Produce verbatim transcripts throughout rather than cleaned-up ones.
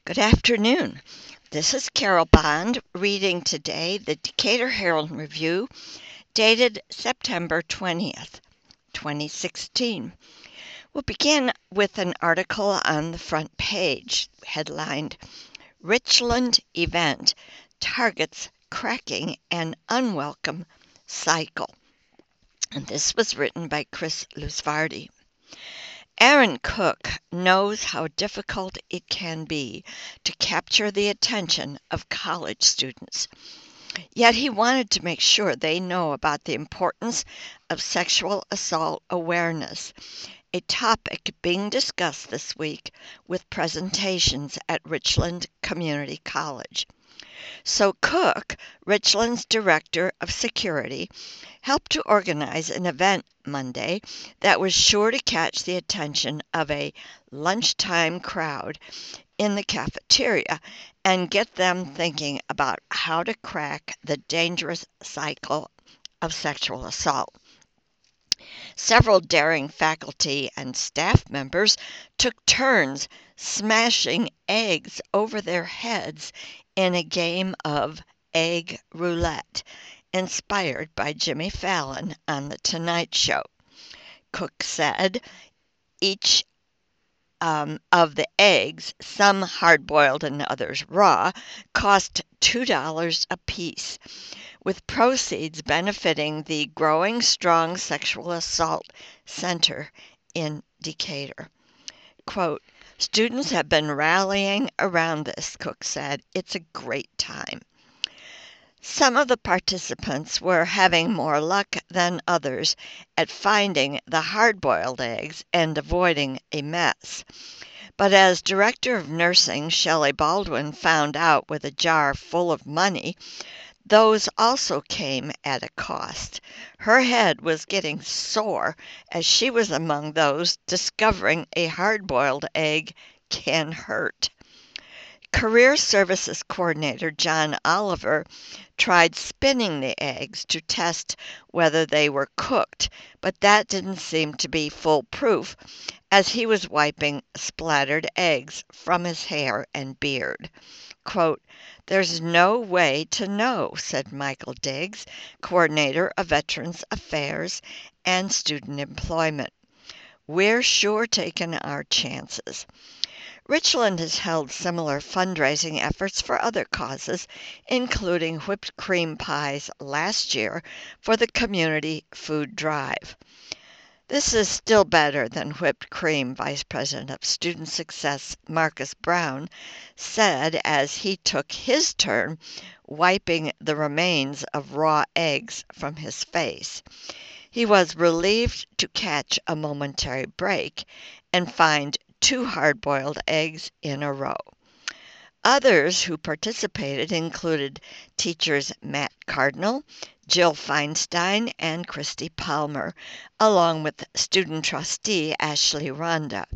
Good afternoon. This is Carol Bond reading today the Decatur Herald Review, dated September twentieth, twenty sixteen. We'll begin with an article on the front page headlined Richland Event Targets Cracking an Unwelcome Cycle. And this was written by Chris Lusvardi. Aaron Cook knows how difficult it can be to capture the attention of college students. Yet he wanted to make sure they know about the importance of sexual assault awareness, a topic being discussed this week with presentations at Richland Community College. So Cook, Richland's Director of Security, helped to organize an event Monday that was sure to catch the attention of a lunchtime crowd in the cafeteria and get them thinking about how to crack the dangerous cycle of sexual assault. Several daring faculty and staff members took turns smashing eggs over their heads in a game of egg roulette, inspired by Jimmy Fallon on The Tonight Show. Cook said each um, of the eggs, some hard-boiled and others raw, cost two dollars apiece, with proceeds benefiting the Growing Strong Sexual Assault Center in Decatur. Quote, "Students have been rallying around this," Cook said. "It's a great time." Some of the participants were having more luck than others at finding the hard-boiled eggs and avoiding a mess. But as Director of Nursing Shelley Baldwin found out with a jar full of money, those also came at a cost. Her head was getting sore as she was among those discovering a hard-boiled egg can hurt. Career Services Coordinator John Oliver tried spinning the eggs to test whether they were cooked, but that didn't seem to be foolproof as he was wiping splattered eggs from his hair and beard. Quote, "There's no way to know," said Michael Diggs, Coordinator of Veterans Affairs and Student Employment. "We're sure taking our chances." Richland has held similar fundraising efforts for other causes, including whipped cream pies last year for the community food drive. "This is still better than whipped cream," Vice President of Student Success Marcus Brown said as he took his turn wiping the remains of raw eggs from his face. He was relieved to catch a momentary break and find two hard-boiled eggs in a row. Others who participated included teachers Matt Cardinal, Jill Feinstein, and Christy Palmer, along with student trustee Ashley Ronda.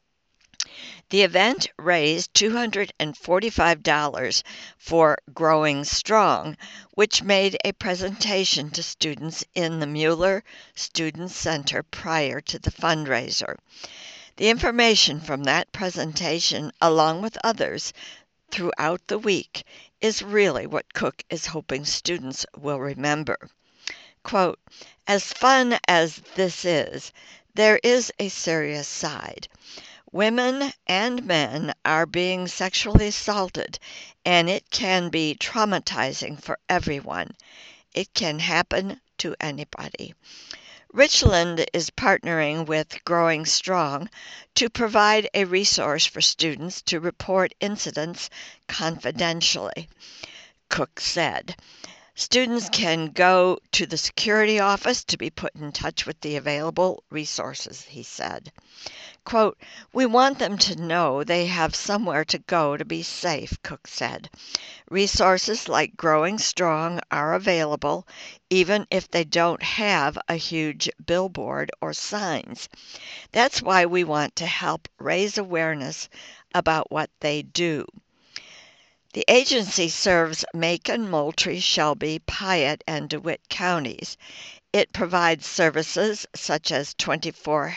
The event raised two hundred forty-five dollars for Growing Strong, which made a presentation to students in the Mueller Student Center prior to the fundraiser. The information from that presentation, along with others throughout the week, is really what Cook is hoping students will remember. Quote, "As fun as this is, there is a serious side. Women and men are being sexually assaulted, and it can be traumatizing for everyone. It can happen to anybody." Richland is partnering with Growing Strong to provide a resource for students to report incidents confidentially, Cook said. Students can go to the security office to be put in touch with the available resources, he said. Quote, "We want them to know they have somewhere to go to be safe," Cook said. "Resources like Growing Strong are available, even if they don't have a huge billboard or signs. That's why we want to help raise awareness about what they do." The agency serves Macon, Moultrie, Shelby, Piatt, and DeWitt counties. It provides services such as twenty-four help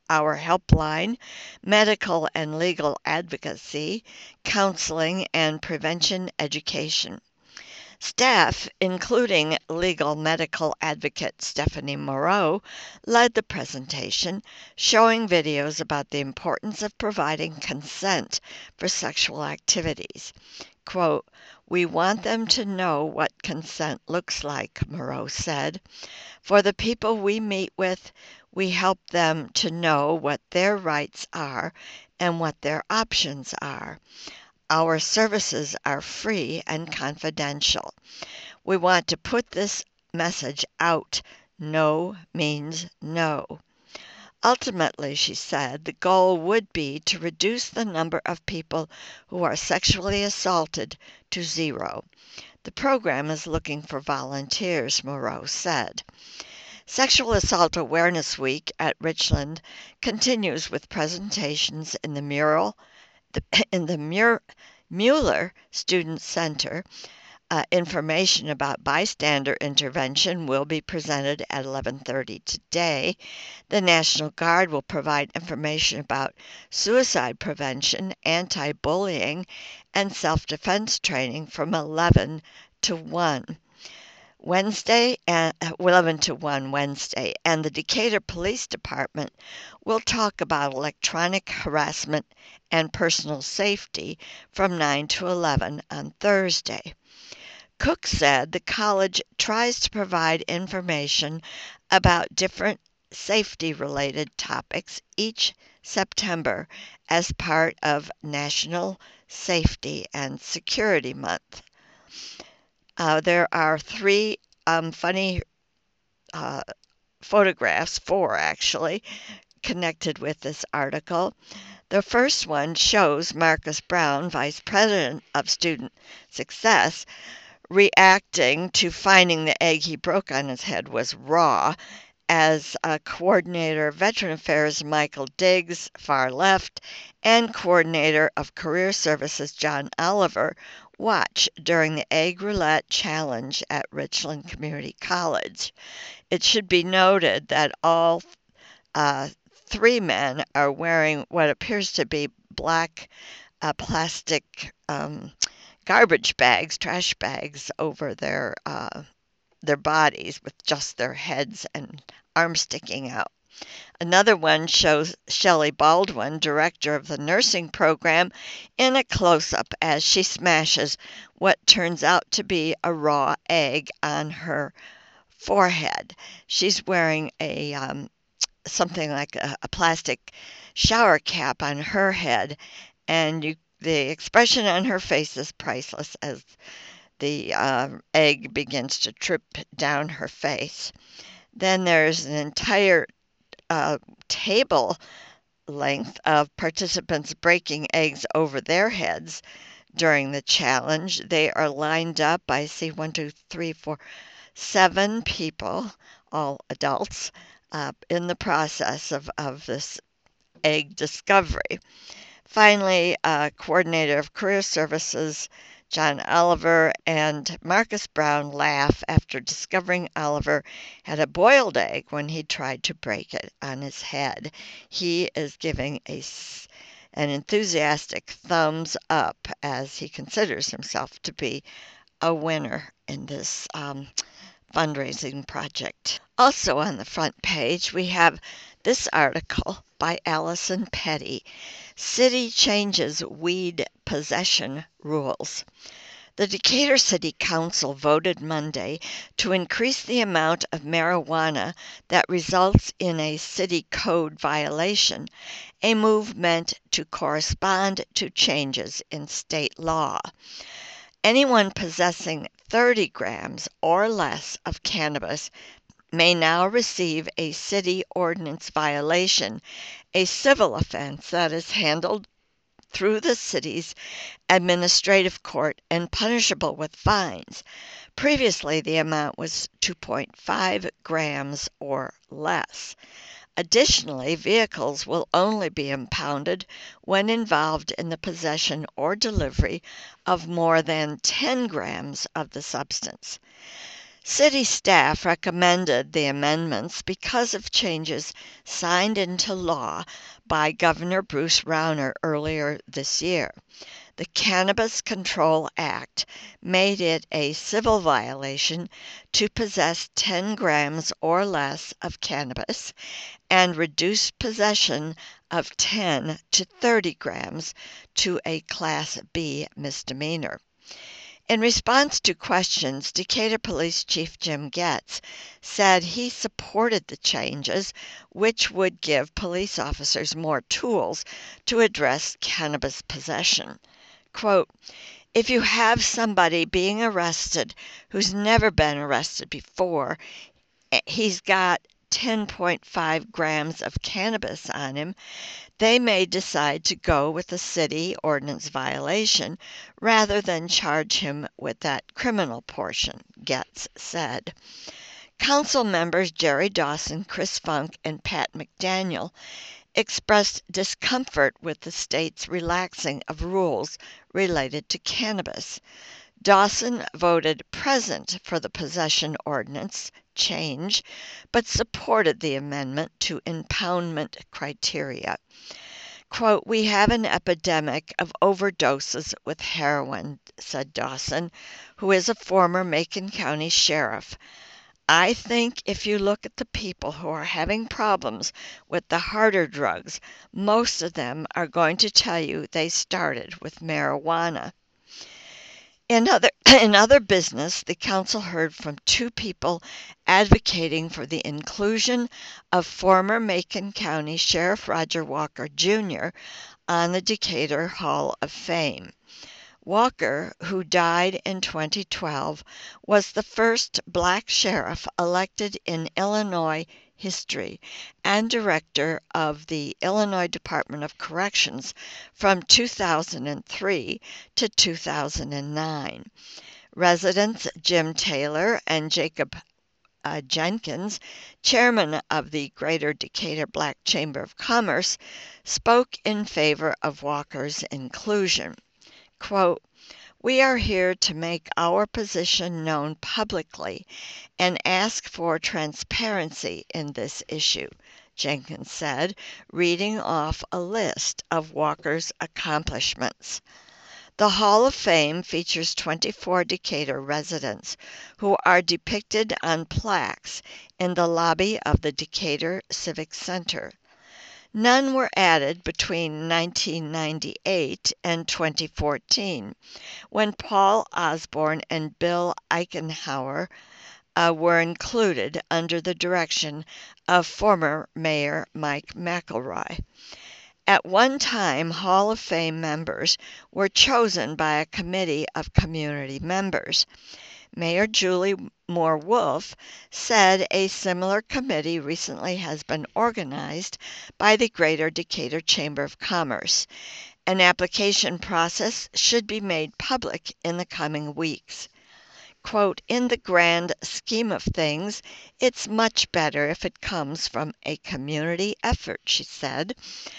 our helpline, medical and legal advocacy, counseling, and prevention education. Staff, including legal medical advocate Stephanie Moreau, led the presentation, showing videos about the importance of providing consent for sexual activities. Quote, "We want them to know what consent looks like," Moreau said. "For the people we meet with, we help them to know what their rights are and what their options are. Our services are free and confidential. We want to put this message out. No means no." Ultimately, she said, the goal would be to reduce the number of people who are sexually assaulted to zero. The program is looking for volunteers, Moreau said. Sexual Assault Awareness Week at Richland continues with presentations in the mural in the Mur- Mueller Student Center. Uh, information about bystander intervention will be presented at eleven thirty today. The National Guard will provide information about suicide prevention, anti-bullying, and self-defense training from eleven to one. Wednesday, and eleven to one Wednesday, and the Decatur Police Department will talk about electronic harassment and personal safety from nine to eleven on Thursday. Cook said the college tries to provide information about different safety-related topics each September as part of National Safety and Security Month. Uh, there are three um, funny uh, photographs, four actually, connected with this article. The first one shows Marcus Brown, Vice President of Student Success, reacting to finding the egg he broke on his head was raw, as a coordinator of Veteran Affairs Michael Diggs, far left, and coordinator of Career Services John Oliver watch during the Egg Roulette Challenge at Richland Community College. It should be noted that all uh, three men are wearing what appears to be black uh, plastic um, garbage bags, trash bags over their uh, their bodies with just their heads and arms sticking out. Another one shows Shelley Baldwin, director of the nursing program, in a close-up as she smashes what turns out to be a raw egg on her forehead. She's wearing a um, something like a, a plastic shower cap on her head, and you the expression on her face is priceless as the uh, egg begins to trip down her face. Then there's an entire uh, table length of participants breaking eggs over their heads during the challenge. They are lined up. I see one, two, three, four, seven people, all adults, uh, in the process of, of this egg discovery. Finally, uh, coordinator of career services, John Oliver, and Marcus Brown laugh after discovering Oliver had a boiled egg when he tried to break it on his head. He is giving a, an enthusiastic thumbs up as he considers himself to be a winner in this um, fundraising project. Also on the front page, we have this article by Allison Petty, City Changes Weed Possession Rules. The Decatur City Council voted Monday to increase the amount of marijuana that results in a city code violation, a move meant to correspond to changes in state law. Anyone possessing thirty grams or less of cannabis may now receive a city ordinance violation, a civil offense that is handled through the city's administrative court and punishable with fines. Previously, the amount was two point five grams or less. Additionally, vehicles will only be impounded when involved in the possession or delivery of more than ten grams of the substance. City staff recommended the amendments because of changes signed into law by Governor Bruce Rauner earlier this year. The Cannabis Control Act made it a civil violation to possess ten grams or less of cannabis and reduced possession of ten to thirty grams to a Class B misdemeanor. In response to questions, Decatur Police Chief Jim Getz said he supported the changes, which would give police officers more tools to address cannabis possession. Quote, "If you have somebody being arrested who's never been arrested before, he's got ten point five grams of cannabis on him, they may decide to go with a city ordinance violation rather than charge him with that criminal portion," Getz said. Council members Jerry Dawson, Chris Funk, and Pat McDaniel expressed discomfort with the state's relaxing of rules related to cannabis. Dawson voted present for the possession ordinance change, but supported the amendment to impoundment criteria. Quote, "We have an epidemic of overdoses with heroin," said Dawson, who is a former Macon County sheriff. "I think if you look at the people who are having problems with the harder drugs, most of them are going to tell you they started with marijuana." In other, in other business, the council heard from two people advocating for the inclusion of former Macon County Sheriff Roger Walker Junior on the Decatur Hall of Fame. Walker, who died in twenty twelve, was the first black sheriff elected in Illinois history and director of the Illinois Department of Corrections from two thousand three to two thousand nine. Residents Jim Taylor and Jacob uh, Jenkins, chairman of the Greater Decatur Black Chamber of Commerce, spoke in favor of Walker's inclusion. Quote, "We are here to make our position known publicly and ask for transparency in this issue," Jenkins said, reading off a list of Walker's accomplishments. The Hall of Fame features twenty-four Decatur residents who are depicted on plaques in the lobby of the Decatur Civic Center. None were added between nineteen ninety-eight and twenty fourteen, when Paul Osborne and Bill Eichenhauer uh, were included under the direction of former Mayor Mike McElroy. At one time, Hall of Fame members were chosen by a committee of community members. Mayor Julie Moore Wolfe said a similar committee recently has been organized by the Greater Decatur Chamber of Commerce. An application process should be made public in the coming weeks. Quote, "In the grand scheme of things, it's much better if it comes from a community effort," she said.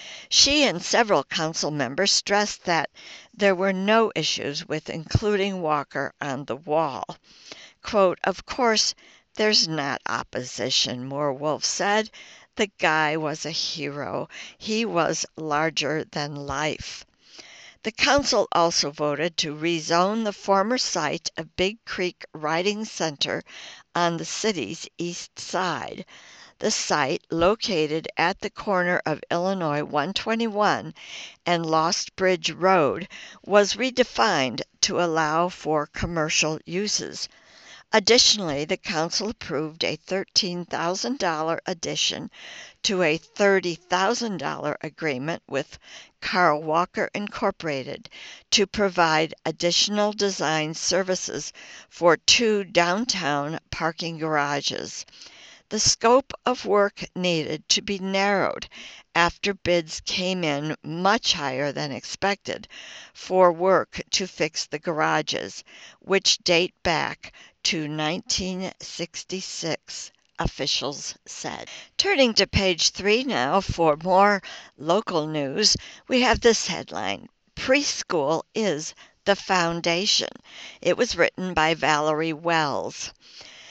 She and several council members stressed that there were no issues with including Walker on the wall. Quote, "Of course, there's not opposition," Moore Wolfe said. "The guy was a hero. He was larger than life." The council also voted to rezone the former site of Big Creek Riding Center on the city's east side. The site, located at the corner of Illinois one twenty-one and Lost Bridge Road, was redefined to allow for commercial uses. Additionally, the council approved a thirteen thousand dollars addition to a thirty thousand dollars agreement with Carl Walker Incorporated to provide additional design services for two downtown parking garages. The scope of work needed to be narrowed after bids came in much higher than expected for work to fix the garages, which date back to nineteen sixty-six, officials said. Turning to page three now for more local news, we have this headline: "Preschool is the foundation." It was written by Valerie Wells.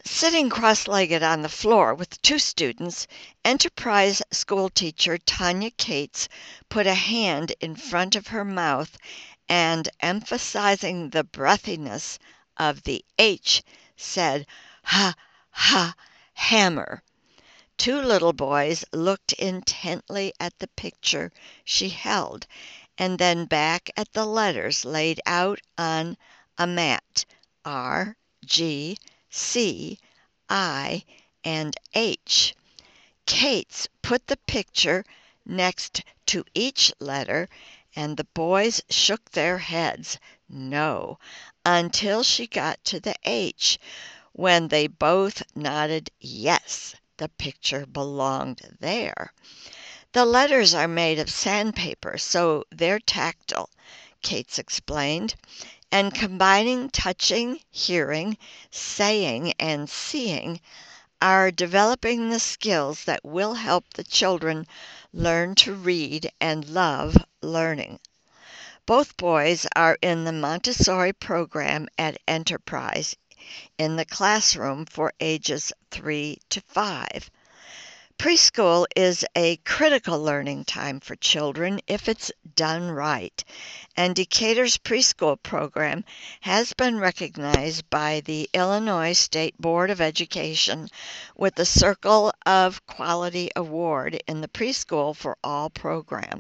Sitting cross-legged on the floor with two students, Enterprise school teacher Tanya Cates put a hand in front of her mouth and, emphasizing the breathiness of the H, said, "Ha, ha, hammer." Two little boys looked intently at the picture she held, and then back at the letters laid out on a mat, R, G, C, I, and H. Cates put the picture next to each letter, and the boys shook their heads, no, until she got to the H, when they both nodded yes, the picture belonged there. The letters are made of sandpaper, so they're tactile, Cates explained, and combining touching, hearing, saying, and seeing are developing the skills that will help the children learn to read and love learning. Both boys are in the Montessori program at Enterprise in the classroom for ages three to five. Preschool is a critical learning time for children if it's done right, and Decatur's preschool program has been recognized by the Illinois State Board of Education with the Circle of Quality Award in the Preschool for All program.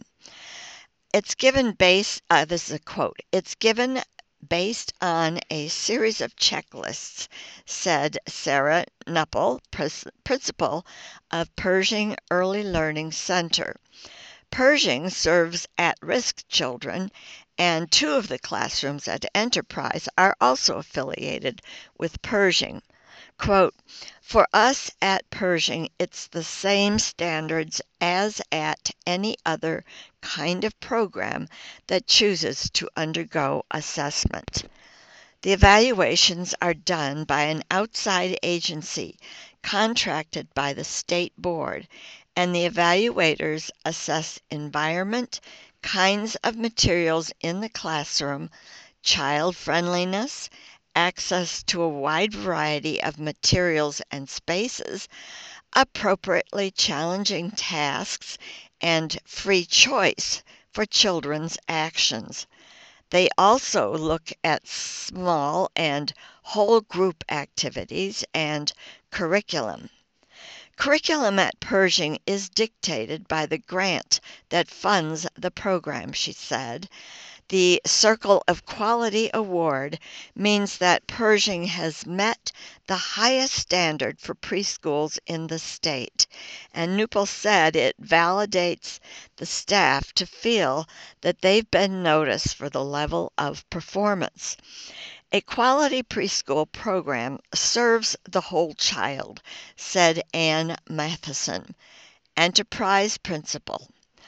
It's given base, uh, this is a quote, it's given based on a series of checklists, said Sarah Nuppel, principal of Pershing Early Learning Center. Pershing serves at-risk children, and two of the classrooms at Enterprise are also affiliated with Pershing. Quote, "For us at Pershing, it's the same standards as at any other kind of program that chooses to undergo assessment. The evaluations are done by an outside agency contracted by the state board, and the evaluators assess environment, kinds of materials in the classroom, child friendliness, access to a wide variety of materials and spaces, appropriately challenging tasks, and free choice for children's actions. They also look at small and whole group activities and curriculum. Curriculum at Pershing is dictated by the grant that funds the program," she said. The Circle of Quality Award means that Pershing has met the highest standard for preschools in the state, and Nuppel said it validates the staff to feel that they've been noticed for the level of performance. A quality preschool program serves the whole child, said Ann Matheson, Enterprise principal.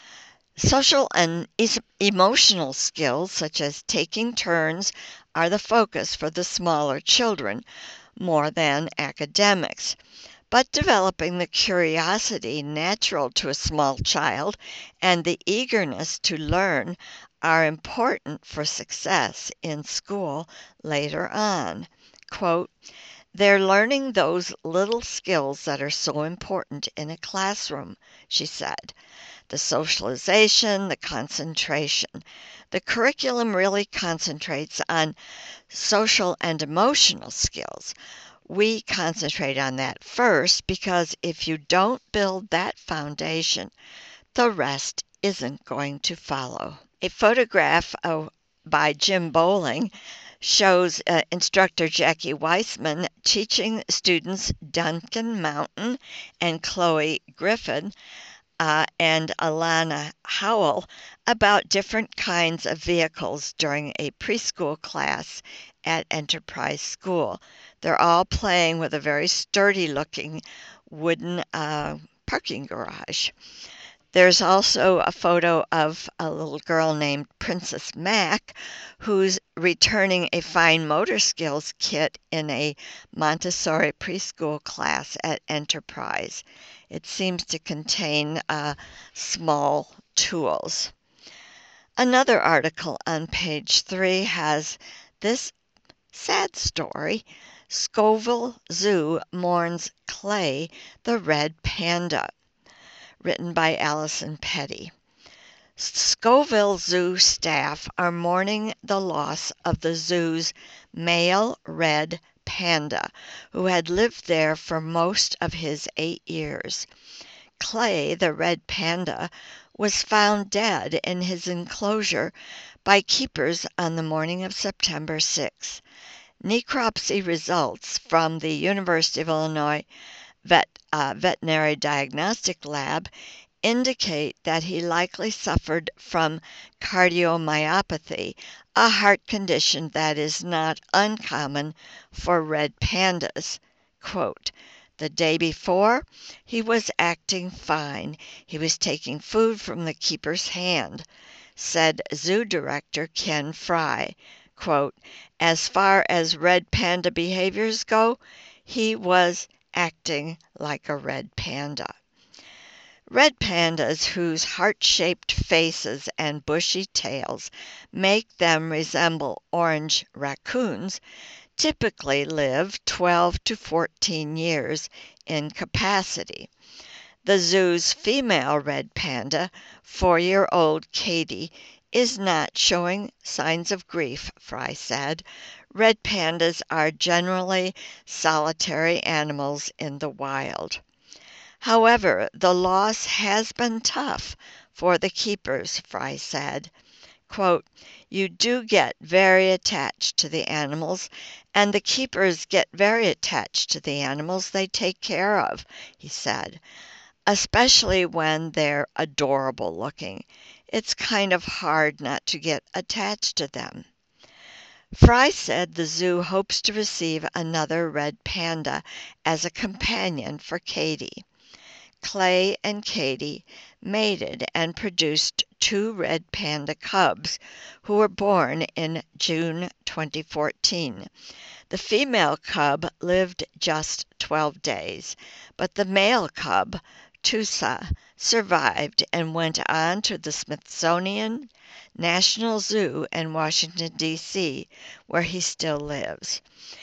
Social and emotional skills, such as taking turns, are the focus for the smaller children, more than academics. But developing the curiosity natural to a small child and the eagerness to learn are important for success in school later on. Quote, "They're learning those little skills that are so important in a classroom," she said. The socialization, the concentration. The curriculum really concentrates on social and emotional skills. We concentrate on that first because if you don't build that foundation, the rest isn't going to follow. A photograph of, by Jim Bowling shows uh, instructor Jackie Weissman teaching students Duncan Mountain and Chloe Griffin Uh, and Alana Howell about different kinds of vehicles during a preschool class at Enterprise School. They're all playing with a very sturdy-looking wooden uh, parking garage. There's also a photo of a little girl named Princess Mac, who's returning a fine motor skills kit in a Montessori preschool class at Enterprise. It seems to contain uh, small tools. Another article on page three has this sad story. Scoville Zoo Mourns Clay, the Red Panda, written by Allison Petty. Scoville Zoo staff are mourning the loss of the zoo's male red panda, who had lived there for most of his eight years. Clay, the red panda, was found dead in his enclosure by keepers on the morning of September sixth. Necropsy results from the University of Illinois Vet, uh, Veterinary Diagnostic Lab indicate that he likely suffered from cardiomyopathy, a heart condition that is not uncommon for red pandas. Quote, "The day before, he was acting fine. He was taking food from the keeper's hand," said Zoo Director Ken Fry. Quote, "As far as red panda behaviors go, he was acting like a red panda." Red pandas, whose heart-shaped faces and bushy tails make them resemble orange raccoons, typically live twelve to fourteen years in capacity. The zoo's female red panda, four-year-old Katie, is not showing signs of grief, Fry said. Red pandas are generally solitary animals in the wild. However, the loss has been tough for the keepers, Fry said. Quote, "You do get very attached to the animals, and the keepers get very attached to the animals they take care of," he said, "especially when they're adorable looking. It's kind of hard not to get attached to them." Fry said the zoo hopes to receive another red panda as a companion for Katie. Clay and Katie mated and produced two red panda cubs who were born in June twenty fourteen. The female cub lived just twelve days, but the male cub, Tusa, survived and went on to the Smithsonian National Zoo in Washington, D C, where he still lives.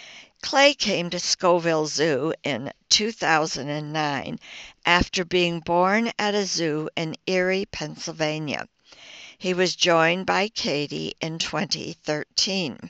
Clay came to Scoville Zoo in two thousand nine after being born at a zoo in Erie, Pennsylvania. He was joined by Katie in twenty thirteen.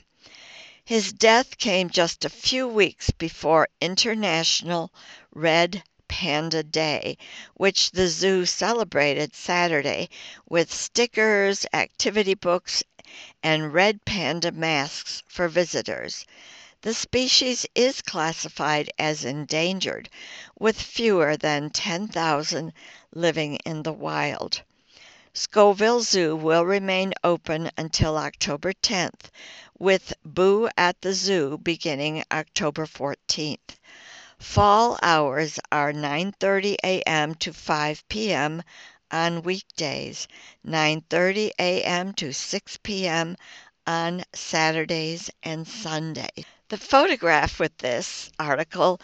His death came just a few weeks before International Red Panda Day, which the zoo celebrated Saturday with stickers, activity books, and red panda masks for visitors. The species is classified as endangered, with fewer than ten thousand living in the wild. Scoville Zoo will remain open until October tenth, with Boo at the Zoo beginning October fourteenth. Fall hours are nine thirty a.m. to five p.m. on weekdays, nine thirty a.m. to six p.m. on Saturdays and Sundays. The photograph with this article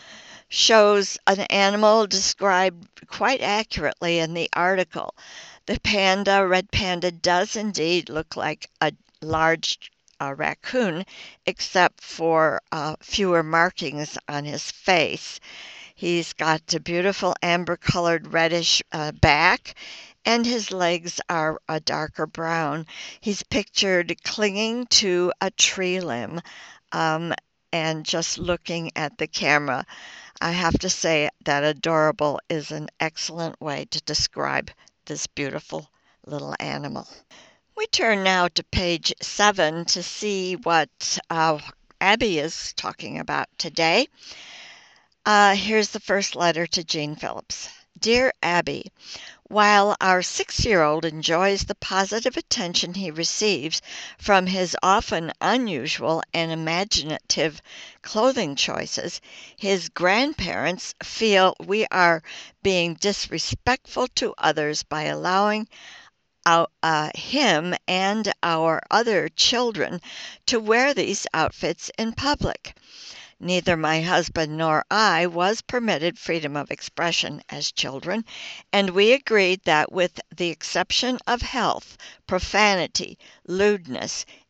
shows an animal described quite accurately in the article. The panda, red panda, does indeed look like a large uh, raccoon, except for uh, fewer markings on his face. He's got a beautiful amber-colored reddish uh, back, and his legs are a darker brown. He's pictured clinging to a tree limb um, and just looking at the camera. I have to say that adorable is an excellent way to describe this beautiful little animal. We turn now to page seven to see what uh, Abby is talking about today. Uh, here's the first letter to Jean Phillips. Dear Abby, while our six-year-old enjoys the positive attention he receives from his often unusual and imaginative clothing choices, his grandparents feel we are being disrespectful to others by allowing our, uh, him and our other children to wear these outfits in public. Neither my husband nor I was permitted freedom of expression as children, and we agreed that with the exception of health, profanity, lewdness,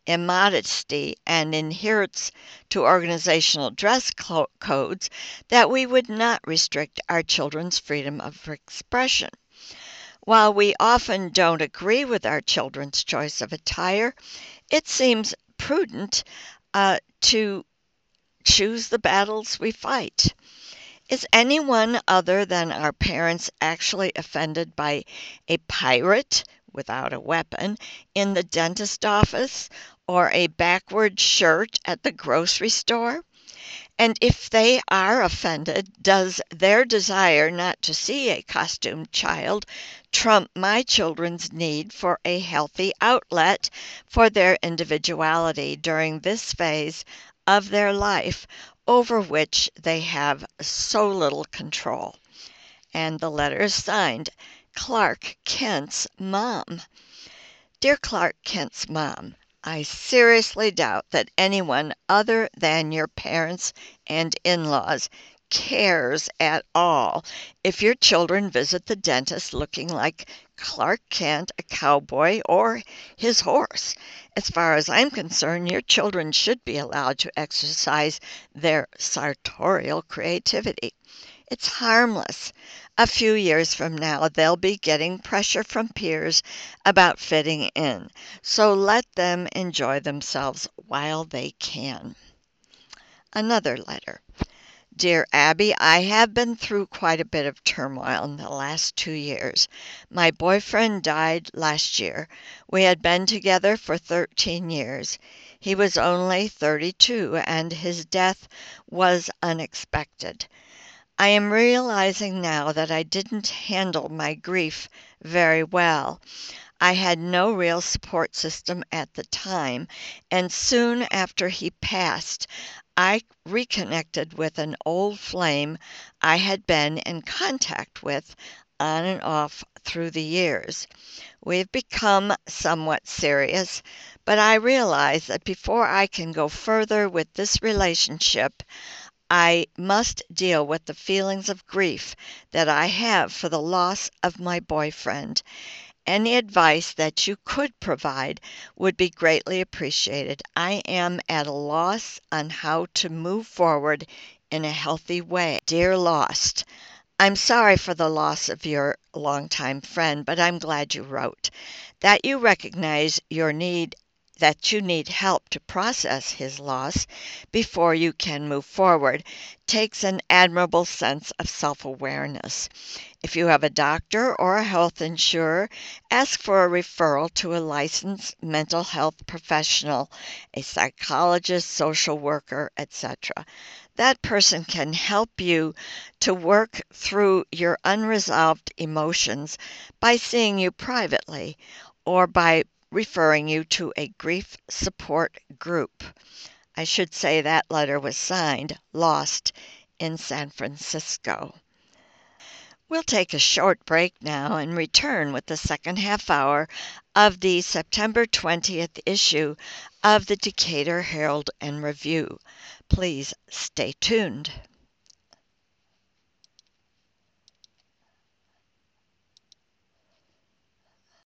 immodesty and adherence to organizational dress codes that we would not restrict our children's freedom of expression. While we often don't agree with our children's choice of attire, it seems prudent uh, to choose the battles we fight. Is anyone other than our parents actually offended by a pirate without a weapon in the dentist office or a backward shirt at the grocery store? And if they are offended, does their desire not to see a costumed child trump my children's need for a healthy outlet for their individuality during this phase of their life over which they have so little control? And the letter is signed, Clark Kent's mom. Dear Clark Kent's mom, I seriously doubt that anyone other than your parents and in-laws cares at all if your children visit the dentist looking like Clark Kent, a cowboy, or his horse. As far as I'm concerned, your children should be allowed to exercise their sartorial creativity. It's harmless. A few years from now, they'll be getting pressure from peers about fitting in, so let them enjoy themselves while they can. Another letter. Dear Abby, I have been through quite a bit of turmoil in the last two years. My boyfriend died last year. We had been together for thirteen years. He was only thirty-two, and his death was unexpected. I am realizing now that I didn't handle my grief very well. I had no real support system at the time, and soon after he passed, I reconnected with an old flame I had been in contact with on and off through the years. We've become somewhat serious, but I realize that before I can go further with this relationship, I must deal with the feelings of grief that I have for the loss of my boyfriend. Any advice that you could provide would be greatly appreciated. I am at a loss on how to move forward in a healthy way. Dear Lost, I'm sorry for the loss of your longtime friend, but I'm glad you wrote. That you recognize your need that you need help to process his loss before you can move forward takes an admirable sense of self-awareness. If you have a doctor or a health insurer, ask for a referral to a licensed mental health professional, a psychologist, social worker, et cetera. That person can help you to work through your unresolved emotions by seeing you privately or by referring you to a grief support group. I should say that letter was signed Lost in San Francisco. We'll take a short break now and return with the second half hour of the September twentieth issue of the Decatur Herald and Review. Please stay tuned.